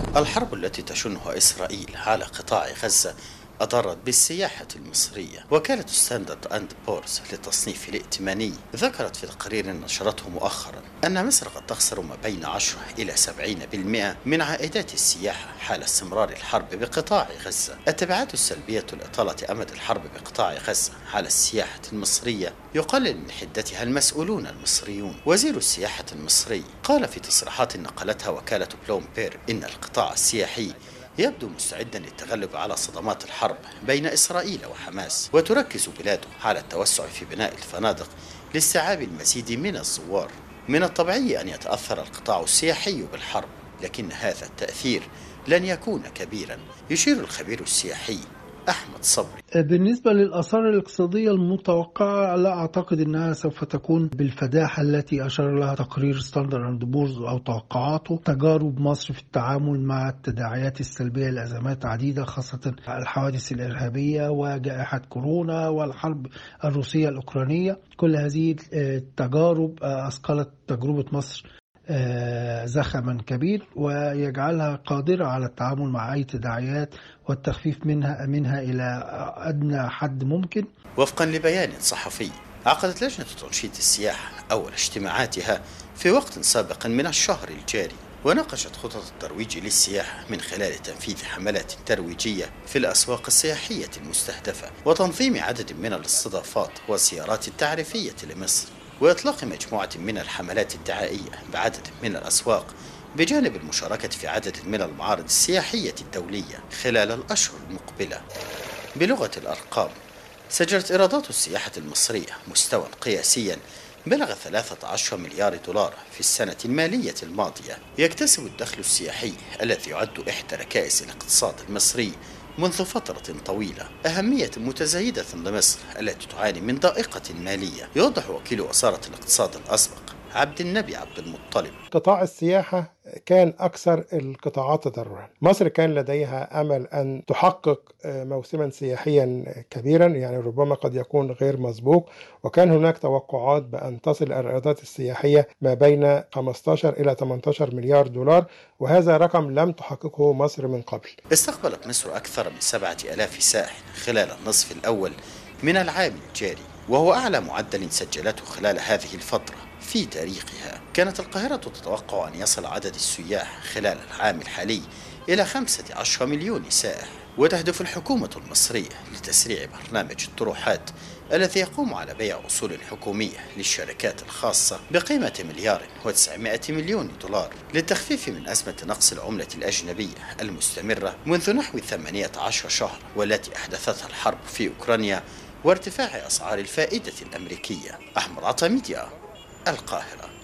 الحرب التي تشنها إسرائيل على قطاع غزة أضرت بالسياحة المصرية. وكالة ستاندرد أند بورز للتصنيف الائتماني ذكرت في تقرير نشرته مؤخرا أن مصر قد تخسر ما بين 10 إلى 70% من عائدات السياحة حال استمرار الحرب بقطاع غزة. التبعات السلبية لإطالة أمد الحرب بقطاع غزة على السياحة المصرية يقلل من حدتها المسؤولون المصريون. وزير السياحة المصري قال في تصريحات نقلتها وكالة بلومبير إن القطاع السياحي يبدو مستعدا للتغلب على صدمات الحرب بين إسرائيل وحماس، وتركز بلاده على التوسع في بناء الفنادق لاستيعاب المزيد من الزوار. من الطبيعي أن يتأثر القطاع السياحي بالحرب، لكن هذا التأثير لن يكون كبيرا، يشير الخبير السياحي أحمد صبري. بالنسبة للآثار الاقتصادية المتوقعة، لا أعتقد أنها سوف تكون بالفداحة التي أشار لها تقرير ستاندرد أند بورز أو توقعاته. تجارب مصر في التعامل مع التداعيات السلبية لأزمات عديدة، خاصة الحوادث الإرهابية وجائحة كورونا والحرب الروسية الأوكرانية، كل هذه التجارب أثقلت تجربة مصر زخما كبير، ويجعلها قادرة على التعامل مع أي تداعيات والتخفيف منها إلى أدنى حد ممكن. وفقا لبيان صحفي، عقدت لجنة تنشيط السياحة أول اجتماعاتها في وقت سابق من الشهر الجاري، وناقشت خطط الترويج للسياحة من خلال تنفيذ حملات ترويجية في الأسواق السياحية المستهدفة، وتنظيم عدد من الاستضافات والزيارات التعريفية لمصر، وإطلاق مجموعة من الحملات الدعائية بعدد من الأسواق، بجانب المشاركة في عدد من المعارض السياحية الدولية خلال الأشهر المقبلة. بلغة الأرقام، سجلت إيرادات السياحة المصرية مستوى قياسيا بلغ 13 مليار دولار في السنة المالية الماضية. يكتسب الدخل السياحي الذي يعد إحدى ركائز الاقتصاد المصري منذ فترة طويلة أهمية متزايدة لمصر التي تعاني من ضائقة مالية، يوضح وكيل وزارة الاقتصاد الأسبق عبد النبي عبد المطلب. قطاع السياحة كان أكثر القطاعات تضررا. مصر كان لديها أمل أن تحقق موسما سياحيا كبيرا، يعني ربما قد يكون غير مسبوق، وكان هناك توقعات بأن تصل الإيرادات السياحية ما بين 15 إلى 18 مليار دولار، وهذا رقم لم تحققه مصر من قبل. استقبلت مصر أكثر من 7000 سائح خلال النصف الأول من العام الجاري، وهو أعلى معدل سجلته خلال هذه الفترة في تاريخها. كانت القاهرة تتوقع أن يصل عدد السياح خلال العام الحالي إلى 15 مليون سائح، وتهدف الحكومة المصرية لتسريع برنامج الطروحات الذي يقوم على بيع أصول حكومية للشركات الخاصة بقيمة 1,900 مليون دولار للتخفيف من أزمة نقص العملة الأجنبية المستمرة منذ نحو 18 شهر، والتي أحدثتها الحرب في أوكرانيا وارتفاع أسعار الفائدة الأمريكية. أحمد عطا، ميديا، القاهرة.